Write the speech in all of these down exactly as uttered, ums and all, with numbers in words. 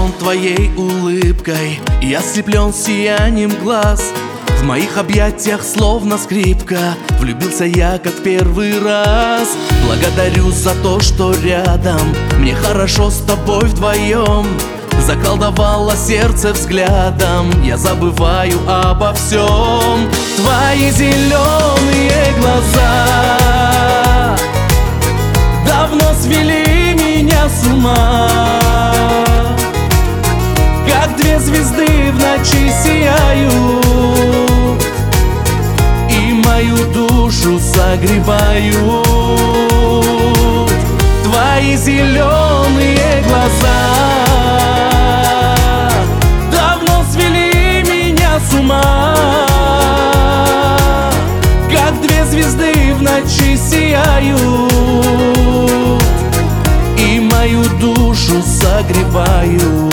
заворожен твоей улыбкой, я ослеплен сиянием глаз. В моих объятиях словно скрипка, влюбился я как в первый раз. Благодарю за то, что рядом, мне хорошо с тобой вдвоем. Заколдовало сердце взглядом, я забываю обо всем. Твои зеленые глаза давно свели меня с ума, как две звезды в ночи сияют и мою душу согревают. Твои зеленые глаза давно свели меня с ума, как две звезды в ночи сияют и мою душу согревают.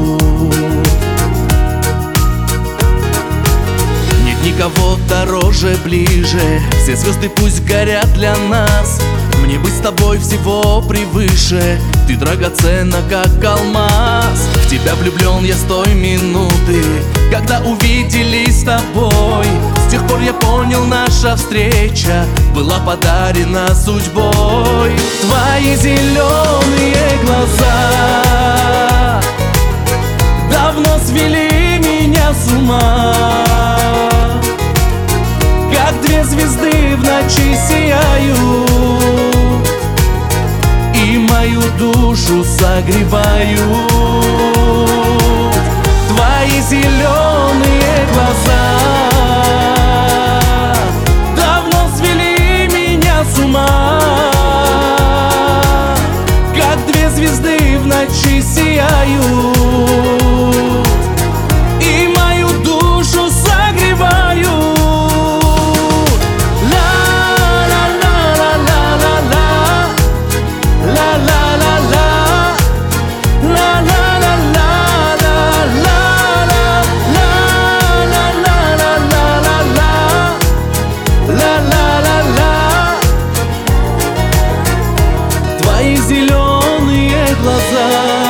Нет никого дороже, ближе, все звезды пусть горят для нас. Мне быть с тобой всего превыше, ты драгоценна, как алмаз. В тебя влюблен я с той минуты, когда увиделись с тобой. С тех пор я понял, наша встреча была подарена судьбой. Твои зеленые глаза давно свели меня с ума, как две звезды в ночи сияют и мою душу согревают. Твои зеленые глаза давно свели меня с ума, как две звезды в ночи сияют и мою душу согревают. Твои зеленые глаза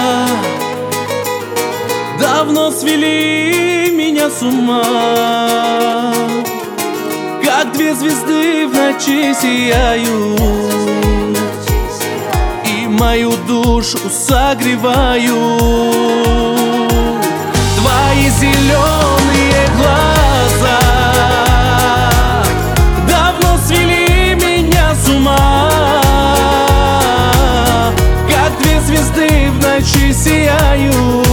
давно свели меня с ума, как две звезды в ночи сияют и мою душу согревают. Твои зеленые глаза давно свели меня с ума, как две звезды в ночи сияют